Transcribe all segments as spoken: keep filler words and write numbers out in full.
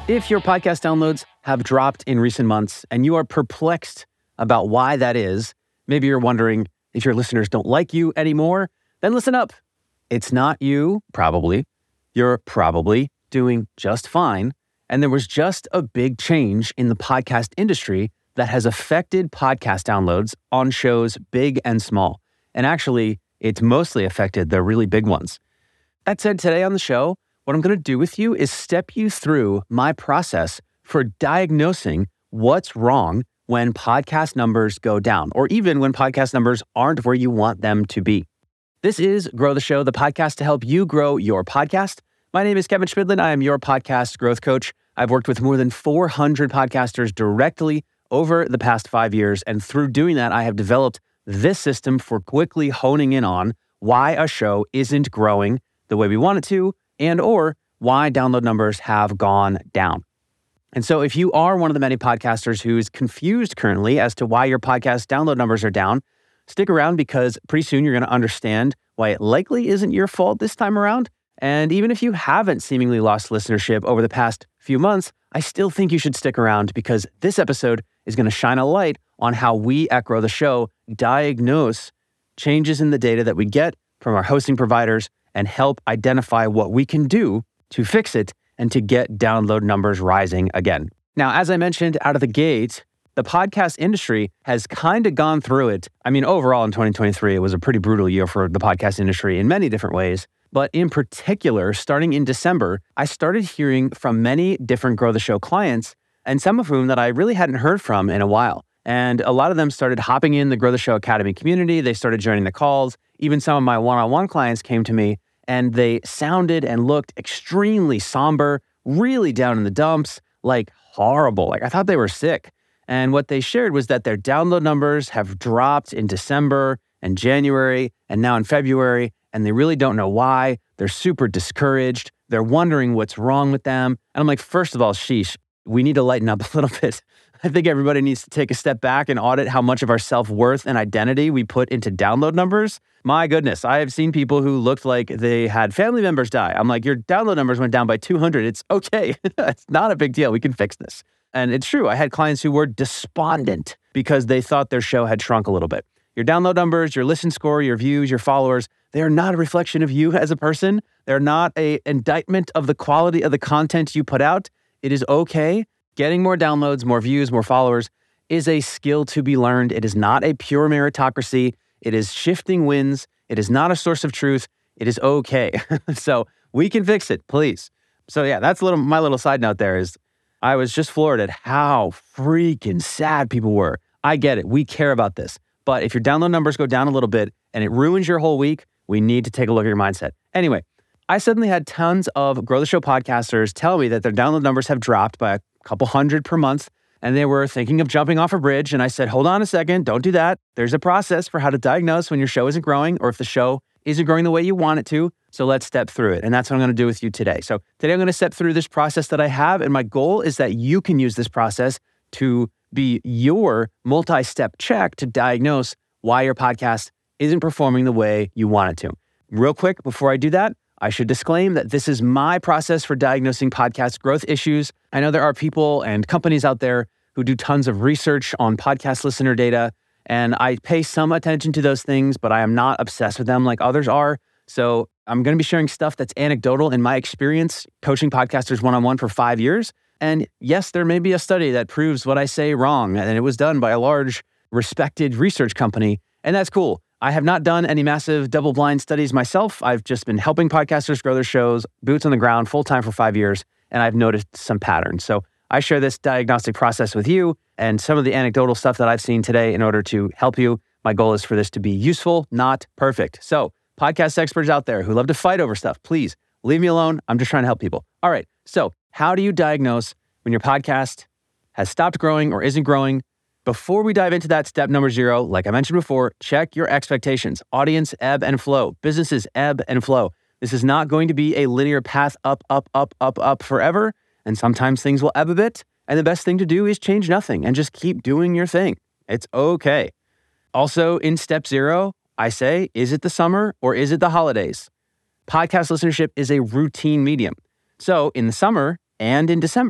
If your podcast downloads have dropped in recent months and you are perplexed about why that is, maybe you're wondering if your listeners don't like you anymore, then listen up. It's not you, probably. You're probably doing just fine. And there was just a big change in the podcast industry that has affected podcast downloads on shows big and small. And actually, it's mostly affected the really big ones. That said, today on the show, what I'm going to do with you is step you through my process for diagnosing what's wrong when podcast numbers go down, or even when podcast numbers aren't where you want them to be. This is Grow the Show, the podcast to help you grow your podcast. My name is Kevin Schmidlin. I am your podcast growth coach. I've worked with more than four hundred podcasters directly over the past five years. And through doing that, I have developed this system for quickly honing in on why a show isn't growing the way we want it to, and or why download numbers have gone down. And so if you are one of the many podcasters who's confused currently as to why your podcast download numbers are down, stick around because pretty soon you're going to understand why it likely isn't your fault this time around. And even if you haven't seemingly lost listenership over the past few months, I still think you should stick around because this episode is going to shine a light on how we at Grow the Show diagnose changes in the data that we get from our hosting providers and help identify what we can do to fix it and to get download numbers rising again. Now, as I mentioned out of the gate, the podcast industry has kind of gone through it. I mean, overall in twenty twenty-three, it was a pretty brutal year for the podcast industry in many different ways. But in particular, starting in December, I started hearing from many different Grow the Show clients, and some of whom that I really hadn't heard from in a while. And a lot of them started hopping in the Grow the Show Academy community. They started joining the calls. Even some of my one-on-one clients came to me and they sounded and looked extremely somber, really down in the dumps, like horrible. Like I thought they were sick. And what they shared was that their download numbers have dropped in December and January and now in February, and they really don't know why. They're super discouraged. They're wondering what's wrong with them. And I'm like, first of all, sheesh, we need to lighten up a little bit. I think everybody needs to take a step back and audit how much of our self-worth and identity we put into download numbers. My goodness, I have seen people who looked like they had family members die. I'm like, your download numbers went down by two hundred. It's okay. It's not a big deal. We can fix this. And it's true. I had clients who were despondent because they thought their show had shrunk a little bit. Your download numbers, your listen score, your views, your followers, they are not a reflection of you as a person. They're not an indictment of the quality of the content you put out. It is okay. Getting more downloads, more views, more followers is a skill to be learned. It is not a pure meritocracy. It is shifting winds. It is not a source of truth. It is okay. So we can fix it, please. So yeah, that's a little my little side note there is I was just floored at how freaking sad people were. I get it. We care about this. But if your download numbers go down a little bit and it ruins your whole week, we need to take a look at your mindset. Anyway, I suddenly had tons of Grow the Show podcasters tell me that their download numbers have dropped by a couple hundred per month, and they were thinking of jumping off a bridge. And I said, hold on a second, don't do that. There's a process for how to diagnose when your show isn't growing or if the show isn't growing the way you want it to. So let's step through it. And that's what I'm going to do with you today. So today I'm going to step through this process that I have. And my goal is that you can use this process to be your multi-step check to diagnose why your podcast isn't performing the way you want it to. Real quick, before I do that, I should disclaim that this is my process for diagnosing podcast growth issues. I know there are people and companies out there who do tons of research on podcast listener data, and I pay some attention to those things, but I am not obsessed with them like others are. So I'm going to be sharing stuff that's anecdotal in my experience coaching podcasters one-on-one for five years. And yes, there may be a study that proves what I say wrong, and it was done by a large, respected research company, and that's cool. I have not done any massive double-blind studies myself. I've just been helping podcasters grow their shows, boots on the ground, full-time for five years, and I've noticed some patterns. So I share this diagnostic process with you and some of the anecdotal stuff that I've seen today in order to help you. My goal is for this to be useful, not perfect. So podcast experts out there who love to fight over stuff, please leave me alone. I'm just trying to help people. All right, so how do you diagnose when your podcast has stopped growing or isn't growing? Before we dive into that, step number zero, like I mentioned before, check your expectations. Audience ebb and flow. Businesses ebb and flow. This is not going to be a linear path up, up, up, up, up forever. And sometimes things will ebb a bit. And the best thing to do is change nothing and just keep doing your thing. It's okay. Also, in step zero, I say, is it the summer or is it the holidays? Podcast listenership is a routine medium. So in the summer and in December,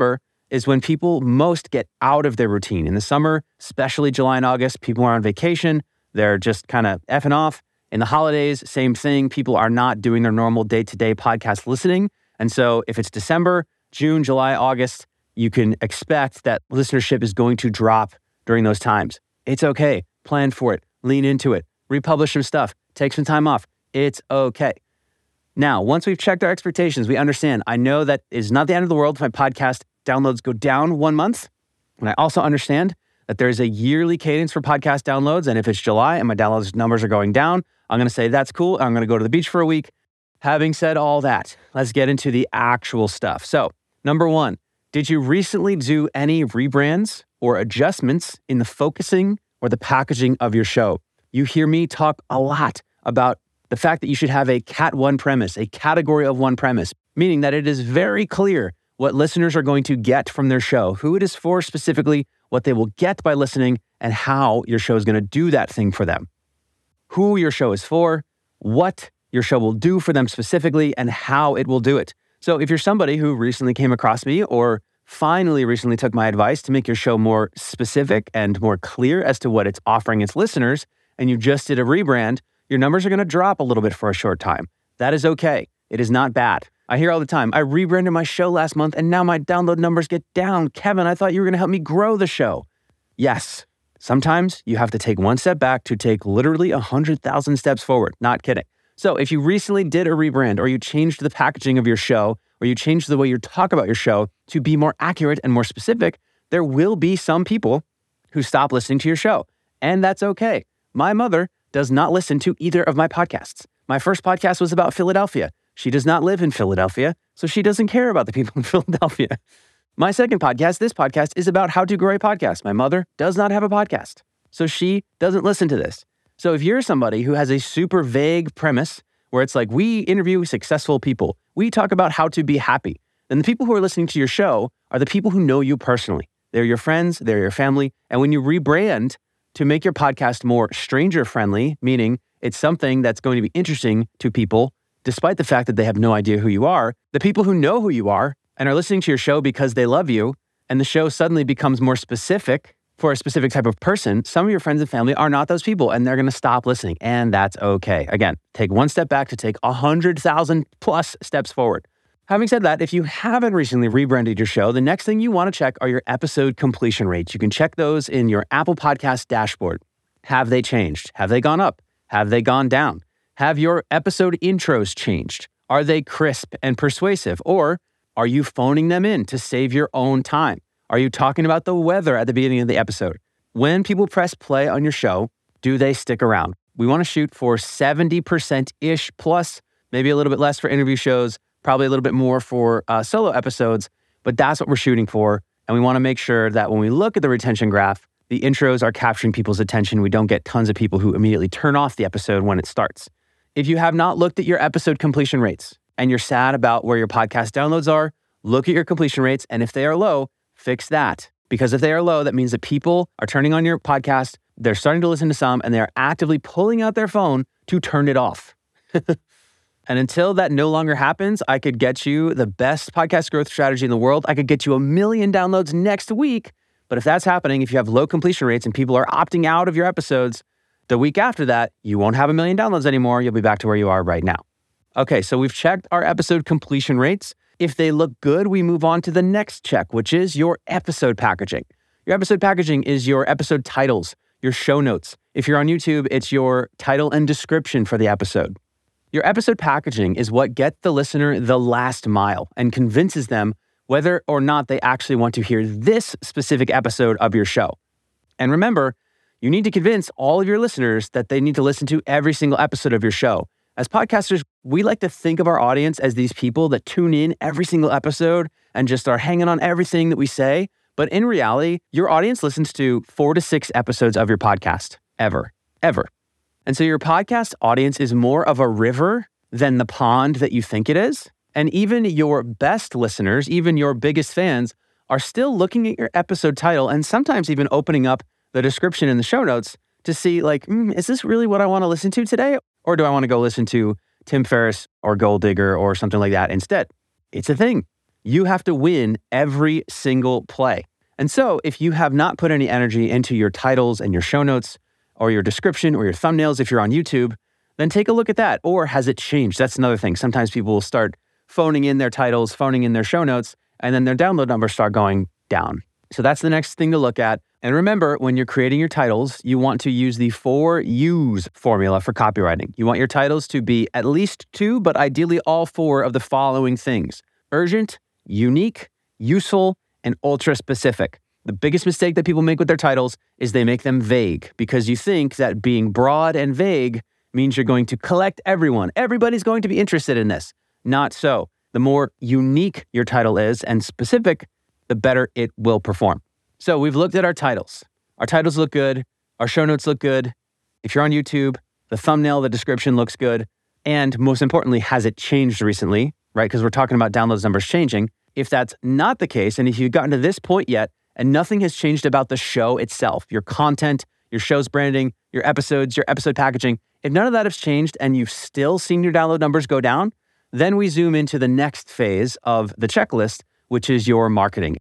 is when people most get out of their routine. In the summer, especially July and August, people are on vacation. They're just kind of effing off. In the holidays, same thing. People are not doing their normal day-to-day podcast listening. And so if it's December, June, July, August, you can expect that listenership is going to drop during those times. It's okay. Plan for it. Lean into it. Republish some stuff. Take some time off. It's okay. Now, once we've checked our expectations, we understand, I know that is not the end of the world if my podcast downloads go down one month. And I also understand that there's a yearly cadence for podcast downloads. And if it's July and my downloads numbers are going down, I'm going to say, that's cool. I'm going to go to the beach for a week. Having said all that, let's get into the actual stuff. So, number one, did you recently do any rebrands or adjustments in the focusing or the packaging of your show? You hear me talk a lot about the fact that you should have a cat one premise, a category of one premise, meaning that it is very clear what listeners are going to get from their show, who it is for specifically, what they will get by listening, and how your show is going to do that thing for them. Who your show is for, what your show will do for them specifically, and how it will do it. So if you're somebody who recently came across me or finally recently took my advice to make your show more specific and more clear as to what it's offering its listeners, and you just did a rebrand, your numbers are going to drop a little bit for a short time. That is okay. It is not bad. I hear all the time, I rebranded my show last month and now my download numbers get down. Kevin, I thought you were going to help me grow the show. Yes, sometimes you have to take one step back to take literally one hundred thousand steps forward. Not kidding. So if you recently did a rebrand or you changed the packaging of your show or you changed the way you talk about your show to be more accurate and more specific, there will be some people who stop listening to your show. And that's okay. My mother does not listen to either of my podcasts. My first podcast was about Philadelphia. She does not live in Philadelphia, so she doesn't care about the people in Philadelphia. My second podcast, this podcast, is about how to grow a podcast. My mother does not have a podcast, so she doesn't listen to this. So if you're somebody who has a super vague premise where it's like, we interview successful people, we talk about how to be happy, then the people who are listening to your show are the people who know you personally. They're your friends, they're your family, and when you rebrand to make your podcast more stranger-friendly, meaning it's something that's going to be interesting to people, despite the fact that they have no idea who you are, the people who know who you are and are listening to your show because they love you, and the show suddenly becomes more specific for a specific type of person, some of your friends and family are not those people, and they're going to stop listening, and that's okay. Again, take one step back to take one hundred thousand plus steps forward. Having said that, if you haven't recently rebranded your show, the next thing you want to check are your episode completion rates. You can check those in your Apple Podcast dashboard. Have they changed? Have they gone up? Have they gone down? Have your episode intros changed? Are they crisp and persuasive? Or are you phoning them in to save your own time? Are you talking about the weather at the beginning of the episode? When people press play on your show, do they stick around? We want to shoot for seventy percent-ish plus, maybe a little bit less for interview shows, probably a little bit more for uh, solo episodes, but that's what we're shooting for. And we want to make sure that when we look at the retention graph, the intros are capturing people's attention. We don't get tons of people who immediately turn off the episode when it starts. If you have not looked at your episode completion rates and you're sad about where your podcast downloads are, look at your completion rates. And if they are low, fix that. Because if they are low, that means that people are turning on your podcast, they're starting to listen to some, and they're actively pulling out their phone to turn it off. And until that no longer happens, I could get you the best podcast growth strategy in the world. I could get you a million downloads next week. But if that's happening, if you have low completion rates and people are opting out of your episodes, the week after that, you won't have a million downloads anymore. You'll be back to where you are right now. Okay, so we've checked our episode completion rates. If they look good, we move on to the next check, which is your episode packaging. Your episode packaging is your episode titles, your show notes. If you're on YouTube, it's your title and description for the episode. Your episode packaging is what gets the listener the last mile and convinces them whether or not they actually want to hear this specific episode of your show. And remember, you need to convince all of your listeners that they need to listen to every single episode of your show. As podcasters, we like to think of our audience as these people that tune in every single episode and just are hanging on everything that we say. But in reality, your audience listens to four to six episodes of your podcast, ever, ever. And so your podcast audience is more of a river than the pond that you think it is. And even your best listeners, even your biggest fans, are still looking at your episode title and sometimes even opening up the description in the show notes to see like, mm, is this really what I want to listen to today? Or do I want to go listen to Tim Ferriss or Gold Digger or something like that instead? It's a thing. You have to win every single play. And so if you have not put any energy into your titles and your show notes or your description or your thumbnails, if you're on YouTube, then take a look at that. Or has it changed? That's another thing. Sometimes people will start phoning in their titles, phoning in their show notes, and then their download numbers start going down. So that's the next thing to look at. And remember, when you're creating your titles, you want to use the four U's formula for copywriting. You want your titles to be at least two, but ideally all four of the following things: urgent, unique, useful, and ultra specific. The biggest mistake that people make with their titles is they make them vague because you think that being broad and vague means you're going to collect everyone. Everybody's going to be interested in this. Not so. The more unique your title is and specific, the better it will perform. So we've looked at our titles. Our titles look good. Our show notes look good. If you're on YouTube, the thumbnail, the description looks good. And most importantly, has it changed recently, right? Because we're talking about downloads numbers changing. If that's not the case, and if you've gotten to this point yet and nothing has changed about the show itself, your content, your show's branding, your episodes, your episode packaging, if none of that has changed and you've still seen your download numbers go down, then we zoom into the next phase of the checklist, which is your marketing.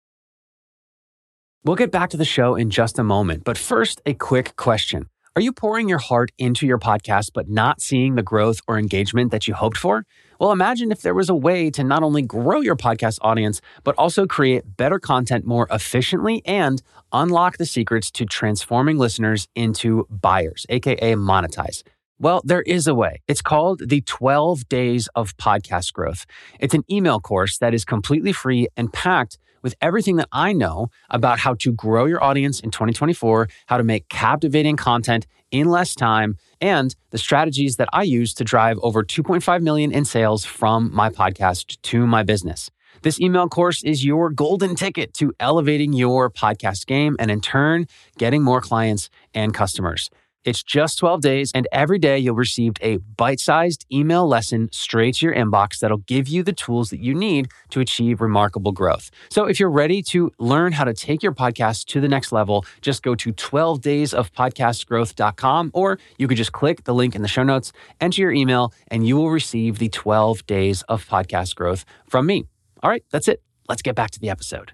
We'll get back to the show in just a moment, but first, a quick question. Are you pouring your heart into your podcast but not seeing the growth or engagement that you hoped for? Well, imagine if there was a way to not only grow your podcast audience, but also create better content more efficiently and unlock the secrets to transforming listeners into buyers, aka monetize. Well, there is a way. It's called the twelve Days of Podcast Growth. It's an email course that is completely free and packed with everything that I know about how to grow your audience in twenty twenty-four, how to make captivating content in less time, and the strategies that I use to drive over two point five million in sales from my podcast to my business. This email course is your golden ticket to elevating your podcast game and in turn, getting more clients and customers. It's just twelve days, and every day you'll receive a bite-sized email lesson straight to your inbox that'll give you the tools that you need to achieve remarkable growth. So if you're ready to learn how to take your podcast to the next level, just go to twelve days of podcast growth dot com, or you could just click the link in the show notes, enter your email, and you will receive the twelve Days of Podcast Growth from me. All right, that's it. Let's get back to the episode.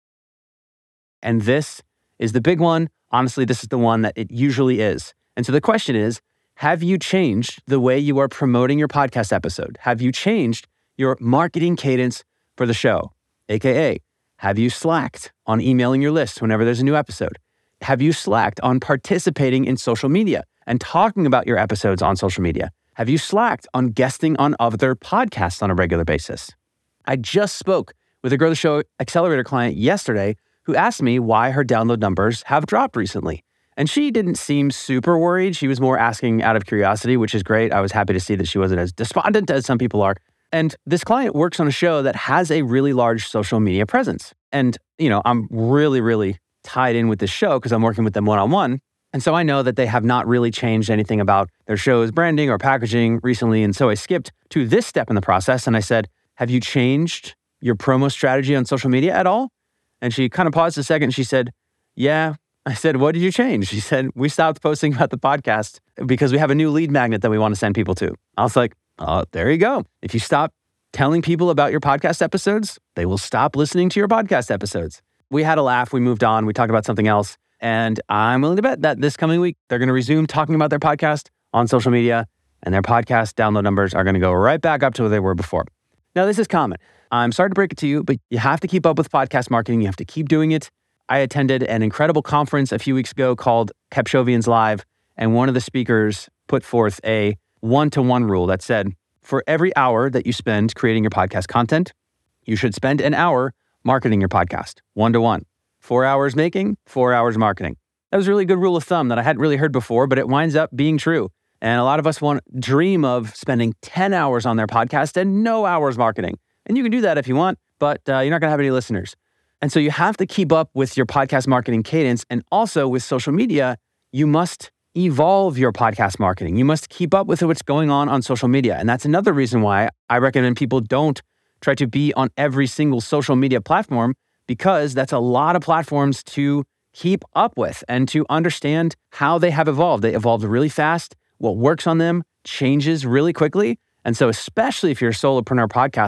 And this is the big one. Honestly, this is the one that it usually is. And so the question is, have you changed the way you are promoting your podcast episode? Have you changed your marketing cadence for the show? A K A, have you slacked on emailing your list whenever there's a new episode? Have you slacked on participating in social media and talking about your episodes on social media? Have you slacked on guesting on other podcasts on a regular basis? I just spoke with a Grow the Show Accelerator client yesterday who asked me why her download numbers have dropped recently. And she didn't seem super worried. She was more asking out of curiosity, which is great. I was happy to see that she wasn't as despondent as some people are. And this client works on a show that has a really large social media presence. And, you know, I'm really, really tied in with this show because I'm working with them one-on-one. And so I know that they have not really changed anything about their show's branding or packaging recently. And so I skipped to this step in the process and I said, have you changed your promo strategy on social media at all? And she kind of paused a second and she said, yeah. I said, what did you change? She said, we stopped posting about the podcast because we have a new lead magnet that we want to send people to. I was like, oh, there you go. If you stop telling people about your podcast episodes, they will stop listening to your podcast episodes. We had a laugh. We moved on. We talked about something else. And I'm willing to bet that this coming week, they're going to resume talking about their podcast on social media and their podcast download numbers are going to go right back up to where they were before. Now, this is common. I'm sorry to break it to you, but you have to keep up with podcast marketing. You have to keep doing it. I attended an incredible conference a few weeks ago called Kepchovians Live, and one of the speakers put forth a one-to-one rule that said, for every hour that you spend creating your podcast content, you should spend an hour marketing your podcast, one-to-one. Four hours making, four hours marketing. That was a really good rule of thumb that I hadn't really heard before, but it winds up being true. And a lot of us want dream of spending ten hours on their podcast and no hours marketing. And you can do that if you want, but uh, you're not going to have any listeners. And so you have to keep up with your podcast marketing cadence. And also with social media, you must evolve your podcast marketing. You must keep up with what's going on on social media. And that's another reason why I recommend people don't try to be on every single social media platform, because that's a lot of platforms to keep up with and to understand how they have evolved. They evolved really fast. What works on them changes really quickly. And so especially if you're a solopreneur podcaster,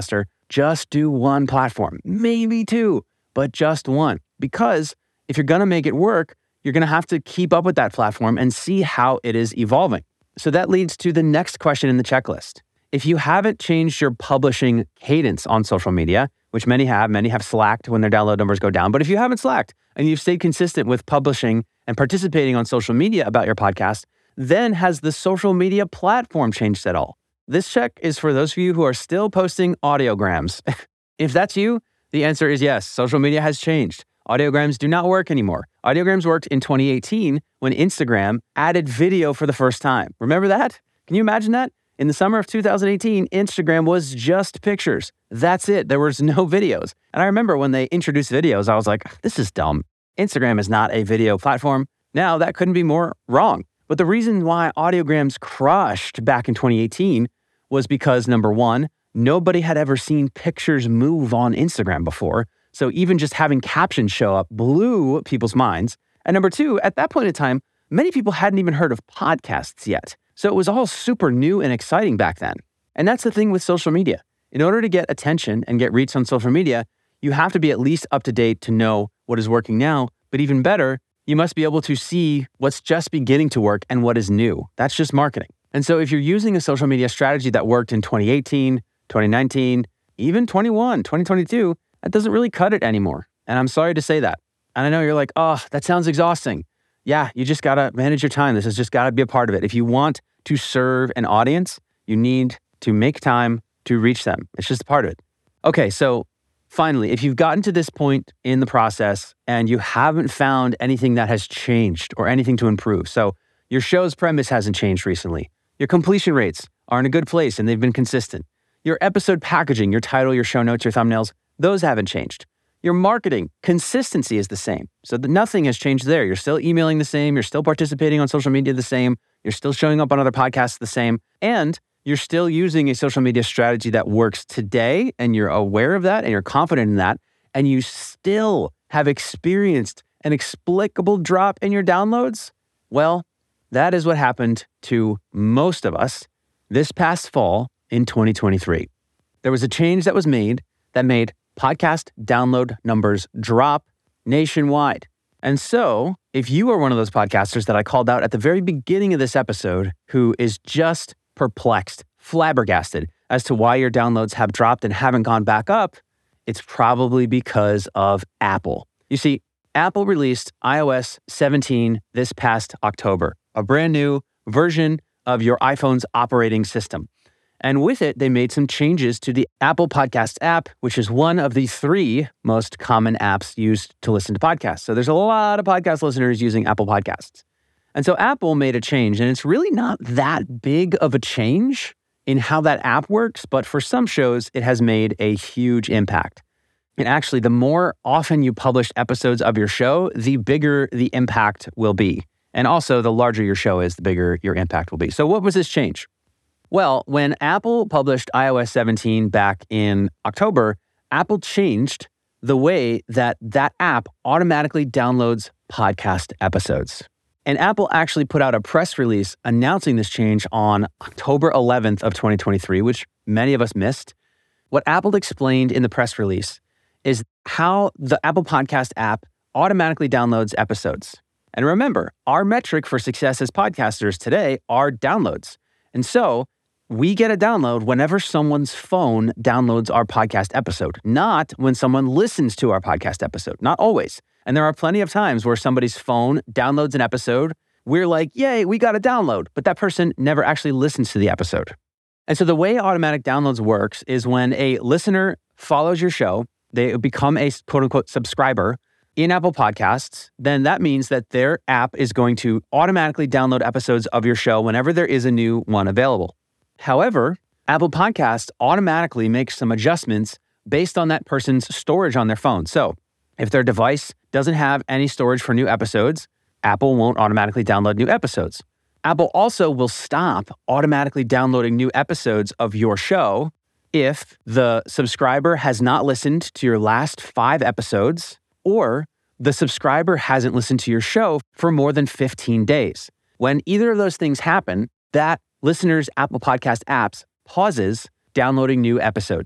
just do one platform, maybe two, but just one. Because if you're going to make it work, you're going to have to keep up with that platform and see how it is evolving. So that leads to the next question in the checklist. If you haven't changed your publishing cadence on social media, which many have, many have slacked when their download numbers go down. But if you haven't slacked and you've stayed consistent with publishing and participating on social media about your podcast, then has the social media platform changed at all? This check is for those of you who are still posting audiograms. If that's you, the answer is yes. Social media has changed. Audiograms do not work anymore. Audiograms worked in twenty eighteen when Instagram added video for the first time. Remember that? Can you imagine that? In the summer of two thousand eighteen, Instagram was just pictures. That's it. There was no videos. And I remember when they introduced videos, I was like, this is dumb. Instagram is not a video platform. Now, that couldn't be more wrong. But the reason why audiograms crushed back in twenty eighteen was because, number one, nobody had ever seen pictures move on Instagram before. So even just having captions show up blew people's minds. And number two, at that point in time, many people hadn't even heard of podcasts yet. So it was all super new and exciting back then. And that's the thing with social media. In order to get attention and get reach on social media, you have to be at least up to date to know what is working now. But even better, you must be able to see what's just beginning to work and what is new. That's just marketing. And so if you're using a social media strategy that worked in twenty eighteen, twenty nineteen, even twenty-one, twenty twenty-two, that doesn't really cut it anymore. And I'm sorry to say that. And I know you're like, oh, that sounds exhausting. Yeah, you just gotta manage your time. This has just gotta be a part of it. If you want to serve an audience, you need to make time to reach them. It's just a part of it. Okay, so finally, if you've gotten to this point in the process and you haven't found anything that has changed or anything to improve, so your show's premise hasn't changed recently, your completion rates are in a good place and they've been consistent, your episode packaging, your title, your show notes, your thumbnails, those haven't changed. Your marketing consistency is the same. So that nothing has changed there. You're still emailing the same. You're still participating on social media the same. You're still showing up on other podcasts the same. And you're still using a social media strategy that works today. And you're aware of that and you're confident in that. And you still have experienced an inexplicable drop in your downloads. Well, that is what happened to most of us this past fall in twenty twenty-three. There was a change that was made that made podcast download numbers drop nationwide. And so, if you are one of those podcasters that I called out at the very beginning of this episode who is just perplexed, flabbergasted as to why your downloads have dropped and haven't gone back up, it's probably because of Apple. You see, Apple released i O S seventeen this past October, a brand new version of your iPhone's operating system. And with it, they made some changes to the Apple Podcasts app, which is one of the three most common apps used to listen to podcasts. So there's a lot of podcast listeners using Apple Podcasts. And so Apple made a change, and it's really not that big of a change in how that app works, but for some shows, it has made a huge impact. And actually, the more often you publish episodes of your show, the bigger the impact will be. And also, the larger your show is, the bigger your impact will be. So what was this change? Well, when Apple published i O S seventeen back in October, Apple changed the way that that app automatically downloads podcast episodes. And Apple actually put out a press release announcing this change on October eleventh of twenty twenty-three, which many of us missed. What Apple explained in the press release is how the Apple Podcast app automatically downloads episodes. And remember, our metric for success as podcasters today are downloads. And so we get a download whenever someone's phone downloads our podcast episode, not when someone listens to our podcast episode, not always. And there are plenty of times where somebody's phone downloads an episode. We're like, yay, we got a download, but that person never actually listens to the episode. And so the way automatic downloads works is when a listener follows your show, they become a quote unquote subscriber in Apple Podcasts, then that means that their app is going to automatically download episodes of your show whenever there is a new one available. However, Apple Podcasts automatically makes some adjustments based on that person's storage on their phone. So if their device doesn't have any storage for new episodes, Apple won't automatically download new episodes. Apple also will stop automatically downloading new episodes of your show if the subscriber has not listened to your last five episodes or the subscriber hasn't listened to your show for more than fifteen days. When either of those things happen, that listeners' Apple Podcast apps pauses downloading new episodes.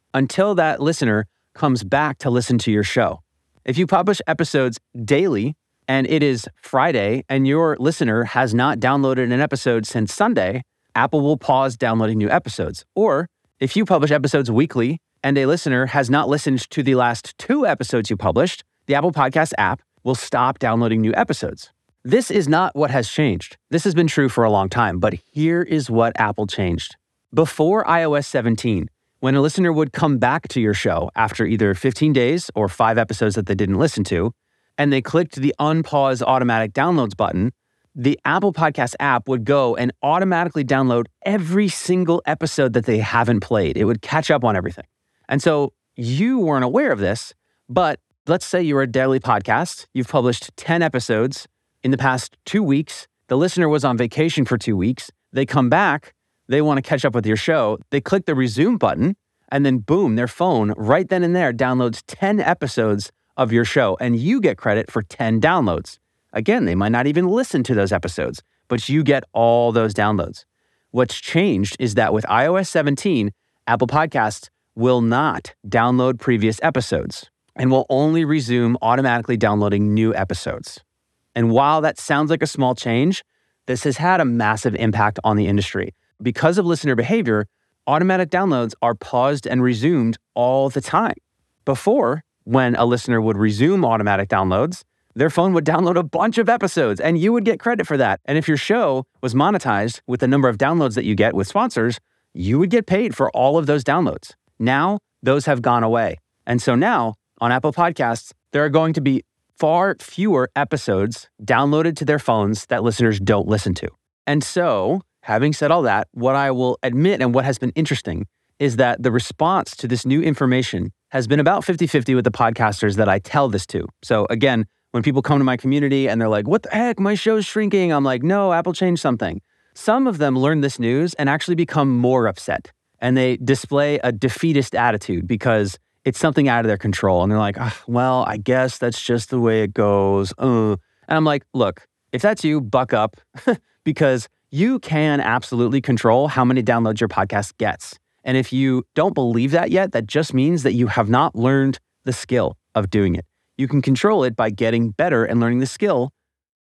until that listener comes back to listen to your show. If you publish episodes daily and it is Friday and your listener has not downloaded an episode since Sunday, Apple will pause downloading new episodes. Or if you publish episodes weekly and a listener has not listened to the last two episodes you published, the Apple Podcast app will stop downloading new episodes. This is not what has changed. This has been true for a long time, but here is what Apple changed. Before i O S seventeen, when a listener would come back to your show after either fifteen days or five episodes that they didn't listen to, and they clicked the unpause automatic downloads button, the Apple Podcast app would go and automatically download every single episode that they haven't played. It would catch up on everything. And so you weren't aware of this, but let's say you're a daily podcast. You've published ten episodes in the past two weeks. The listener was on vacation for two weeks. They come back. They want to catch up with your show. They click the resume button, and then boom, their phone right then and there downloads ten episodes of your show, and you get credit for ten downloads. Again, they might not even listen to those episodes, but you get all those downloads. What's changed is that with i O S seventeen, Apple Podcasts will not download previous episodes and will only resume automatically downloading new episodes. And while that sounds like a small change, this has had a massive impact on the industry. Because of listener behavior, automatic downloads are paused and resumed all the time. Before, when a listener would resume automatic downloads, their phone would download a bunch of episodes and you would get credit for that. And if your show was monetized with the number of downloads that you get with sponsors, you would get paid for all of those downloads. Now, those have gone away. And so now, on Apple Podcasts, there are going to be far fewer episodes downloaded to their phones that listeners don't listen to. And so, having said all that, what I will admit and what has been interesting is that the response to this new information has been about fifty-fifty with the podcasters that I tell this to. So again, when people come to my community and they're like, what the heck, my show's shrinking. I'm like, no, Apple changed something. Some of them learn this news and actually become more upset. And they display a defeatist attitude because it's something out of their control. And they're like, oh, well, I guess that's just the way it goes. Uh. And I'm like, look, if that's you, buck up because you can absolutely control how many downloads your podcast gets. And if you don't believe that yet, that just means that you have not learned the skill of doing it. You can control it by getting better and learning the skill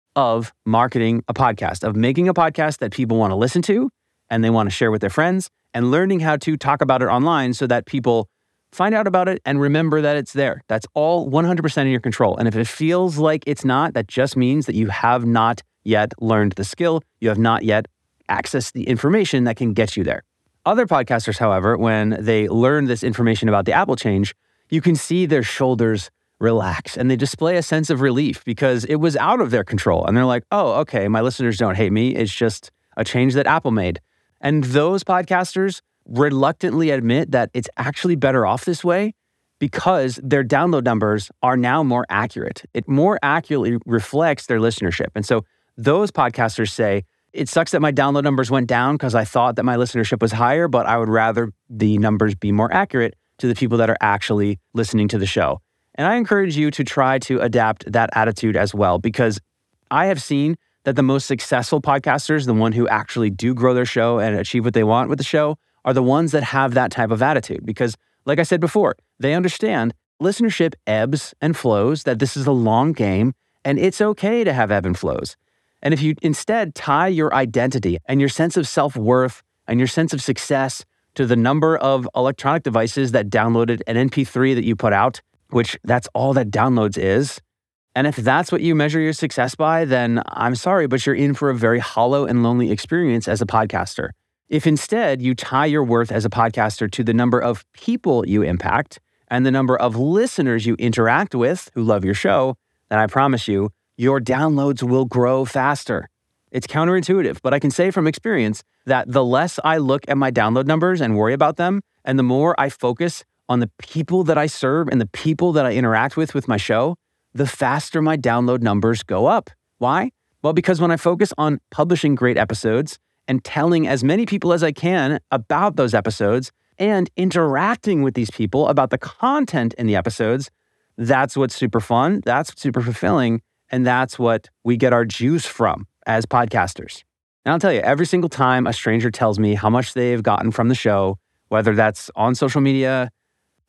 of marketing a podcast, of making a podcast that people want to listen to and they want to share with their friends, and learning how to talk about it online so that people find out about it and remember that it's there. That's all one hundred percent in your control. And if it feels like it's not, that just means that you have not yet learned the skill. You have not yet accessed the information that can get you there. Other podcasters, however, when they learn this information about the Apple change, you can see their shoulders relax and they display a sense of relief because it was out of their control. And they're like, oh, okay, my listeners don't hate me. It's just a change that Apple made. And those podcasters reluctantly admit that it's actually better off this way because their download numbers are now more accurate. It more accurately reflects their listenership. And so those podcasters say, it sucks that my download numbers went down because I thought that my listenership was higher, but I would rather the numbers be more accurate to the people that are actually listening to the show. And I encourage you to try to adapt that attitude as well, because I have seen that the most successful podcasters, the one who actually do grow their show and achieve what they want with the show, are the ones that have that type of attitude. Because like I said before, they understand listenership ebbs and flows, that this is a long game and it's okay to have ebb and flows. And if you instead tie your identity and your sense of self-worth and your sense of success to the number of electronic devices that downloaded an M P three that you put out, which that's all that downloads is, and if that's what you measure your success by, then I'm sorry, but you're in for a very hollow and lonely experience as a podcaster. If instead you tie your worth as a podcaster to the number of people you impact and the number of listeners you interact with who love your show, then I promise you, your downloads will grow faster. It's counterintuitive, but I can say from experience that the less I look at my download numbers and worry about them, and the more I focus on the people that I serve and the people that I interact with with my show, the faster my download numbers go up. Why? Well, because when I focus on publishing great episodes and telling as many people as I can about those episodes and interacting with these people about the content in the episodes, that's what's super fun, that's what's super fulfilling, and that's what we get our juice from as podcasters. And I'll tell you, every single time a stranger tells me how much they've gotten from the show, whether that's on social media,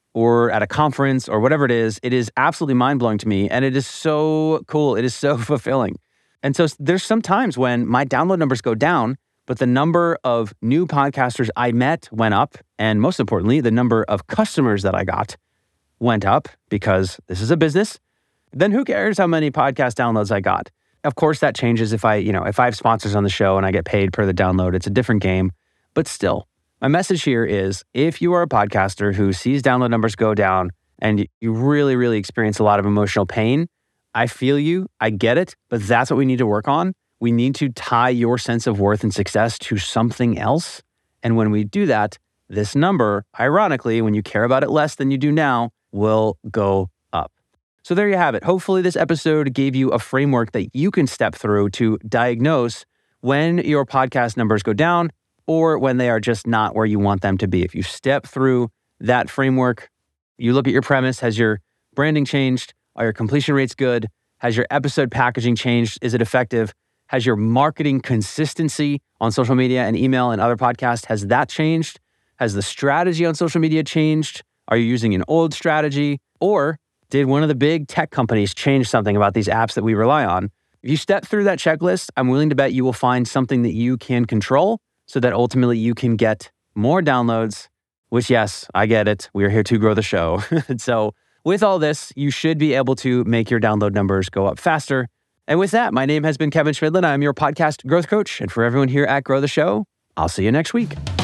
or at a conference or whatever it is, it is absolutely mind-blowing to me. And it is so cool. It is so fulfilling. And so there's some times when my download numbers go down, but the number of new podcasters I met went up. And most importantly, the number of customers that I got went up, because this is a business. Then who cares how many podcast downloads I got? Of course, that changes if I, you know, if I have sponsors on the show and I get paid per the download. It's a different game. But still, my message here is, if you are a podcaster who sees download numbers go down and you really, really experience a lot of emotional pain, I feel you, I get it, but that's what we need to work on. We need to tie your sense of worth and success to something else. And when we do that, this number, ironically, when you care about it less than you do now, will go up. So there you have it. Hopefully this episode gave you a framework that you can step through to diagnose when your podcast numbers go down or when they are just not where you want them to be. If you step through that framework, you look at your premise, has your branding changed? Are your completion rates good? Has your episode packaging changed? Is it effective? Has your marketing consistency on social media and email and other podcasts, has that changed? Has the strategy on social media changed? Are you using an old strategy? Or did one of the big tech companies change something about these apps that we rely on? If you step through that checklist, I'm willing to bet you will find something that you can control so that ultimately you can get more downloads, which, yes, I get it. We are here to grow the show. So with all this, you should be able to make your download numbers go up faster. And with that, my name has been Kevin Schmidlin. I'm your podcast growth coach. And for everyone here at Grow the Show, I'll see you next week.